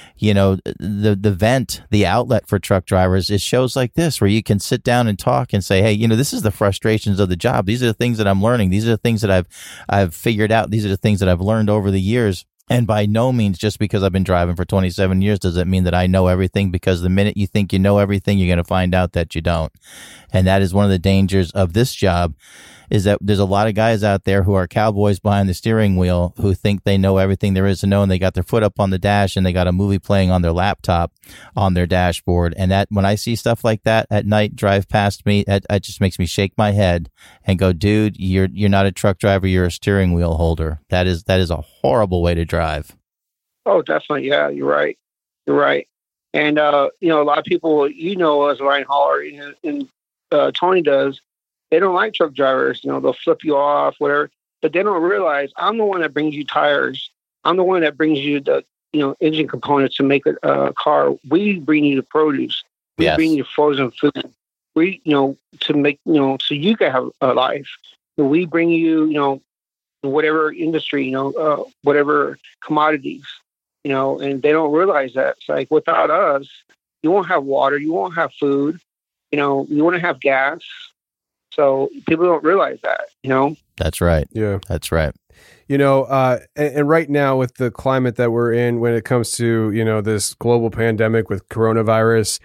Speaker 7: the outlet for truck drivers is shows like this where you can sit down and talk and say, hey, this is the frustrations of the job. These are the things that I'm learning. These are the things that I've figured out. These are the things that I've learned over the years. And by no means, just because I've been driving for 27 years, does it mean that I know everything, because the minute you think you know everything, you're going to find out that you don't. And that is one of the dangers of this job, is that there's a lot of guys out there who are cowboys behind the steering wheel who think they know everything there is to know, and they got their foot up on the dash and they got a movie playing on their laptop on their dashboard. And that, when I see stuff like that at night drive past me, it just makes me shake my head and go, dude, you're not a truck driver, you're a steering wheel holder. That is a horrible way to drive.
Speaker 8: Oh, definitely. Yeah, you're right. You're right. And, a lot of people, as line hauler, and Tony does, they don't like truck drivers. They'll flip you off, whatever. But they don't realize I'm the one that brings you tires. I'm the one that brings you the, engine components to make a car. We bring you the produce. We bring you frozen food. We, to make, so you can have a life. We bring you, whatever industry, whatever commodities, and they don't realize that. It's like, without us, you won't have water. You won't have food. You won't have gas. So people don't realize that,
Speaker 7: That's right.
Speaker 6: Yeah.
Speaker 7: That's right.
Speaker 6: And right now with the climate that we're in, when it comes to, this global pandemic with coronavirus,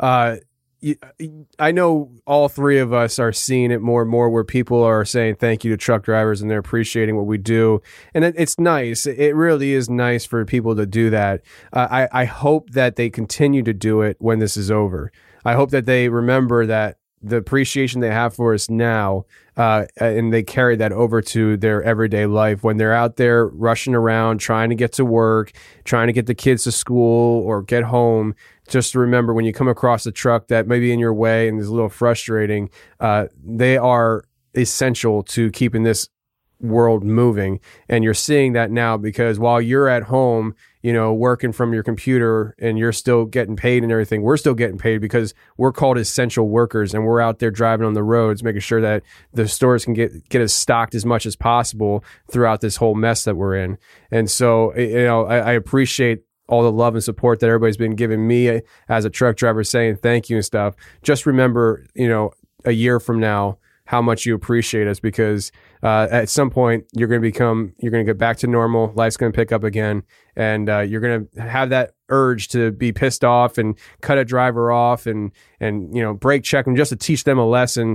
Speaker 6: I know all three of us are seeing it more and more where people are saying thank you to truck drivers and they're appreciating what we do. And it's nice. It really is nice for people to do that. I hope that they continue to do it when this is over. I hope that they remember that the appreciation they have for us now, and they carry that over to their everyday life when they're out there rushing around, trying to get to work, trying to get the kids to school or get home. Just to remember, when you come across a truck that may be in your way and is a little frustrating, they are essential to keeping this world moving. And you're seeing that now, because while you're at home, working from your computer and you're still getting paid and everything, we're still getting paid because we're called essential workers, and we're out there driving on the roads, making sure that the stores can get us stocked as much as possible throughout this whole mess that we're in. And so, I appreciate all the love and support that everybody's been giving me as a truck driver, saying thank you and stuff. Just remember, a year from now, how much you appreciate us, because at some point you're going to get back to normal. Life's going to pick up again, and you're going to have that urge to be pissed off and cut a driver off and brake check them just to teach them a lesson.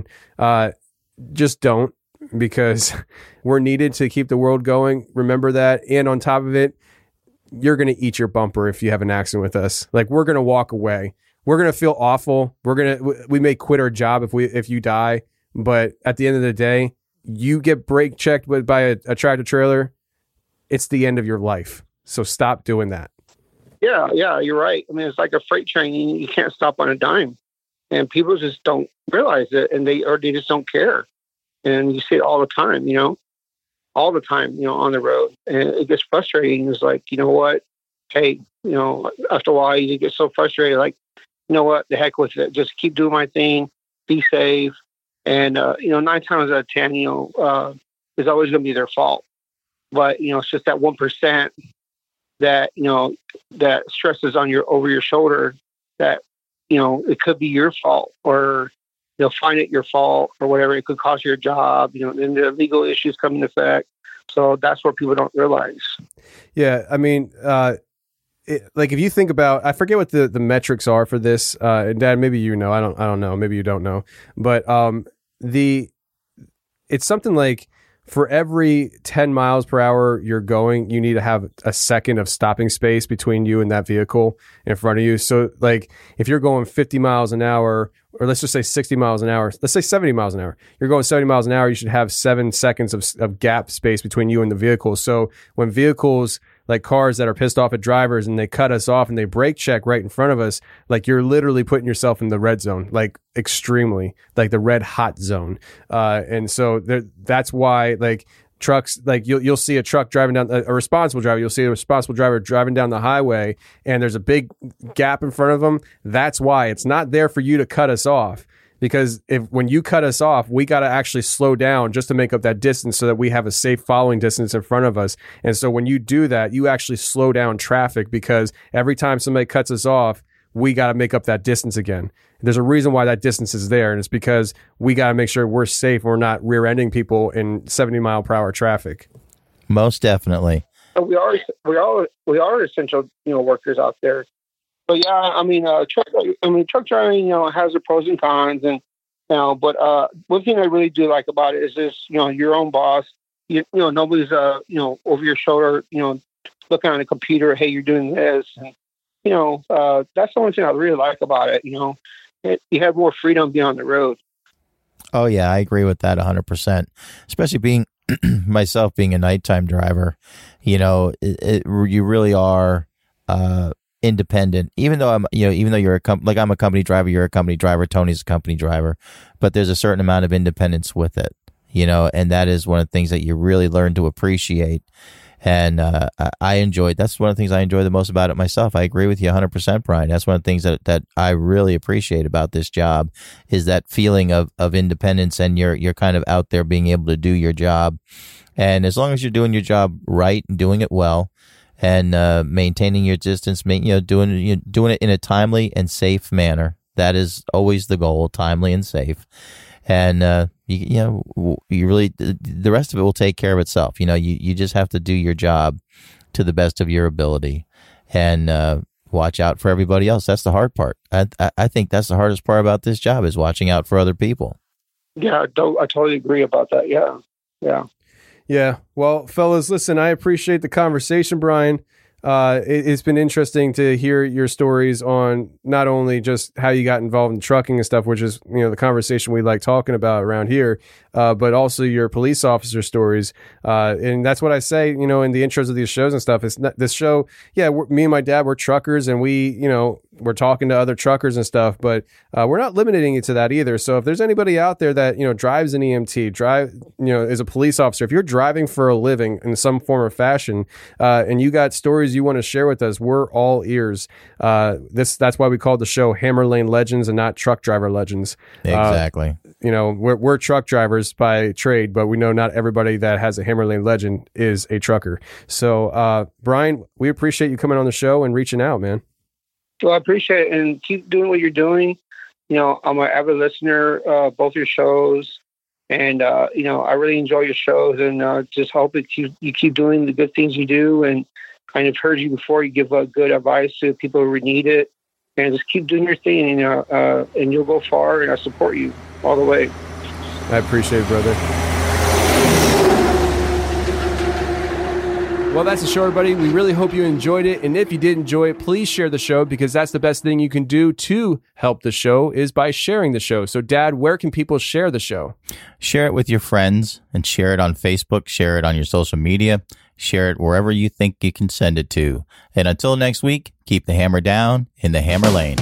Speaker 6: Just don't, because we're needed to keep the world going. Remember that. And on top of it, you're going to eat your bumper if you have an accident with us. Like, we're going to walk away. We're going to feel awful. We may quit our job if you die. But at the end of the day, you get brake checked by a tractor trailer, it's the end of your life. So stop doing that.
Speaker 8: Yeah, you're right. I mean, it's like a freight train. You can't stop on a dime. And people just don't realize it, and they just don't care. And you see it all the time, all the time, on the road. And it gets frustrating. It's like, you know what? Hey, after a while, you get so frustrated, like, you know what? The heck with it. Just keep doing my thing. Be safe. And, 9 times out of 10, it's always going to be their fault. But, it's just that 1% that, that stresses over your shoulder that, it could be your fault, or they'll find it your fault or whatever. It could cost your job, then the legal issues come into effect. So that's what people don't realize. Yeah.
Speaker 6: I mean, like if you think about, I forget what the metrics are for this, and Dad, maybe I don't know, maybe you don't know, but it's something like for every 10 miles per hour you're going, you need to have a second of stopping space between you and that vehicle in front of you. So like if you're going 50 miles an hour, or let's just say 60 miles an hour, let's say 70 miles an hour, you're going 70 miles an hour, you should have 7 seconds of gap space between you and the vehicle. So when vehicles like cars that are pissed off at drivers and they cut us off and they brake check right in front of us, like you're literally putting yourself in the red zone, like extremely, like the red hot zone. And so that's why like trucks, like you'll see a truck driving down, a responsible driver, you'll see a responsible driver driving down the highway and there's a big gap in front of them. That's why it's not there for you to cut us off. Because when you cut us off, we got to actually slow down just to make up that distance so that we have a safe following distance in front of us. And so when you do that, you actually slow down traffic, because every time somebody cuts us off, we got to make up that distance again. There's a reason why that distance is there, and it's because we got to make sure we're safe. We're not rear-ending people in 70 mile per hour traffic.
Speaker 7: Most definitely.
Speaker 8: We are essential, workers out there. But yeah, I mean, truck driving, has the pros and cons, and but one thing I really do like about it is this, your own boss. Nobody's over your shoulder, looking on a computer. Hey, you're doing this, and that's the one thing I really like about it. You have more freedom being on the road.
Speaker 7: Oh yeah, I agree with that 100%. Especially being myself being a nighttime driver, you really are. Independent, even though I'm a company driver, you're a company driver, Tony's a company driver, but there's a certain amount of independence with it, and that is one of the things that you really learn to appreciate. And that's one of the things I enjoy the most about it myself. I agree with you 100%, Brian. That's one of the things that I really appreciate about this job is that feeling of independence, and you're kind of out there being able to do your job. And as long as you're doing your job right and doing it well, and maintaining your distance, doing it in a timely and safe manner. That is always the goal, timely and safe. And you really, the rest of it will take care of itself. You just have to do your job to the best of your ability, and watch out for everybody else. That's the hard part. I think that's the hardest part about this job, is watching out for other people.
Speaker 8: Yeah, I totally agree about that. Yeah.
Speaker 6: Yeah. Well, fellas, listen, I appreciate the conversation, Brian. It's been interesting to hear your stories on not only just how you got involved in trucking and stuff, which is, the conversation we like talking about around here, but also your police officer stories. And that's what I say, in the intros of these shows and stuff. It's not, this show, me and my dad, we're truckers, and we, we're talking to other truckers and stuff, but we're not limiting it to that either. So if there's anybody out there that, drives an EMT, is a police officer, if you're driving for a living in some form or fashion, and you got stories you want to share with us, we're all ears. That's why we called the show Hammer Lane Legends and not Truck Driver Legends.
Speaker 7: Exactly.
Speaker 6: We're truck drivers by trade, but we know not everybody that has a Hammer Lane Legend is a trucker. So, Brian, we appreciate you coming on the show and reaching out, man.
Speaker 8: Well, I appreciate it, and keep doing what you're doing. I'm an avid listener, both your shows, and I really enjoy your shows, and just hope that you keep doing the good things you do. And I've heard you before. You give good advice to people who need it, and just keep doing your thing, and you'll go far. And I support you all the way.
Speaker 6: I appreciate it, brother. Well, that's the show, everybody. We really hope you enjoyed it. And if you did enjoy it, please share the show, because that's the best thing you can do to help the show is by sharing the show. So, Dad, where can people share the show?
Speaker 7: Share it with your friends, and share it on Facebook. Share it on your social media. Share it wherever you think you can send it to. And until next week, keep the hammer down in the hammer lane.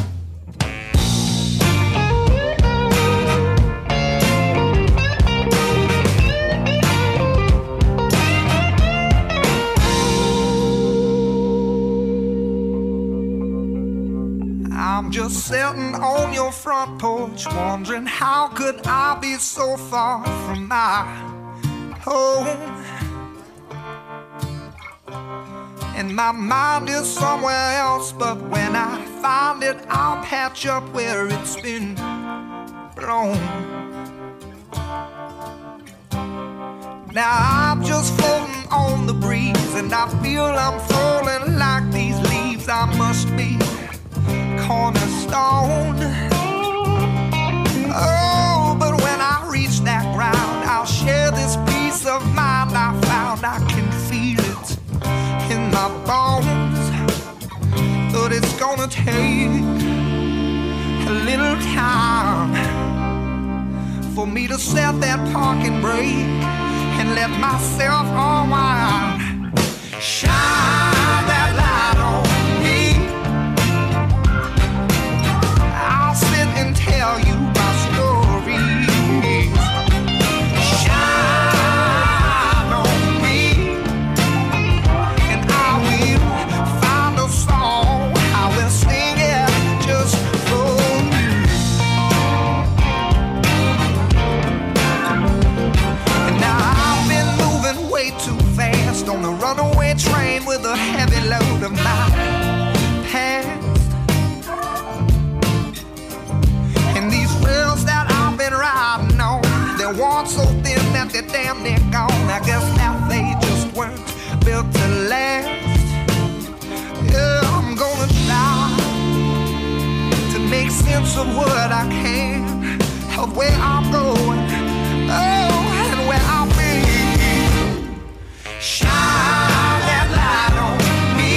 Speaker 9: I'm just just sitting on your front porch, wondering how could I be so far from my home. And my mind is somewhere else, but when I find it, I'll patch up where it's been blown. Now I'm just floating on the breeze, and I feel I'm falling like these leaves. I must be cornerstone. Oh, but when I reach that ground, I'll share this peace of mind I found. I can feel it in my bones, but it's gonna take a little time for me to set that parking brake and let myself unwind. Shine that light on me. I'll sit and tell you my stories. Shine on me, and I will find a song. I will sing it just for you. And now I've been moving way too fast on the runaway train with a heavy load of my past. And these rails that I've been riding on, they're worn so thin that they're damn near gone. I guess that they just weren't built to last. Yeah, I'm gonna try to make sense of what I can, of where I'm going, oh, and where I'll be. Shine that light on me.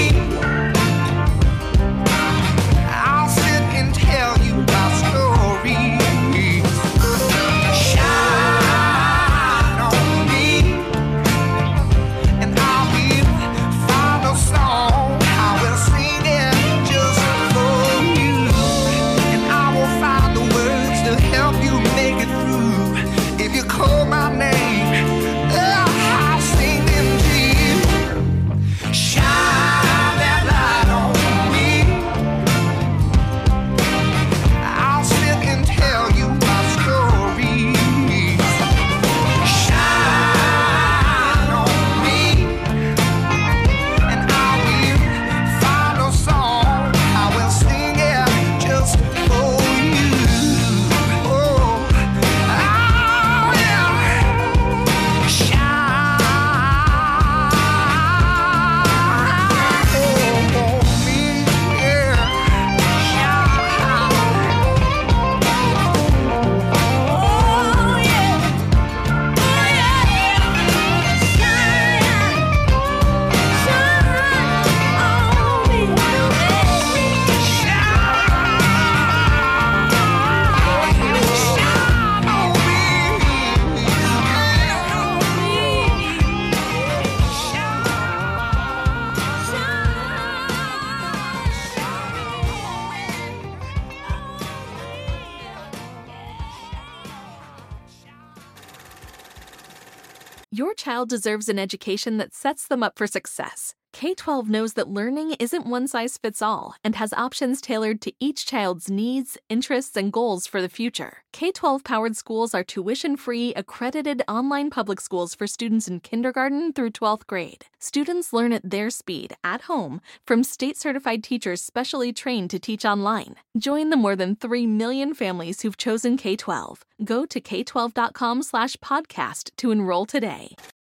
Speaker 9: I'll sit and tell you my stories. Shine on me, and I will find a song. I will sing it just for you, and I will find the words to help you make it through. If you call my name, I'll sing them to you. Shine that light on me. I'll sit and tell you my stories. Shine on me, and I will find a song. I will sing it just for you. Oh, yeah. Shine on me, yeah. Shine. Oh, yeah.
Speaker 1: Your child deserves an education that sets them up for success. K-12 knows that learning isn't one size fits all and has options tailored to each child's needs, interests, and goals for the future. K-12 powered schools are tuition-free, accredited online public schools for students in kindergarten through 12th grade. Students learn at their speed, at home, from state-certified teachers specially trained to teach online. Join the more than 3 million families who've chosen K-12. Go to k12.com/podcast to enroll today.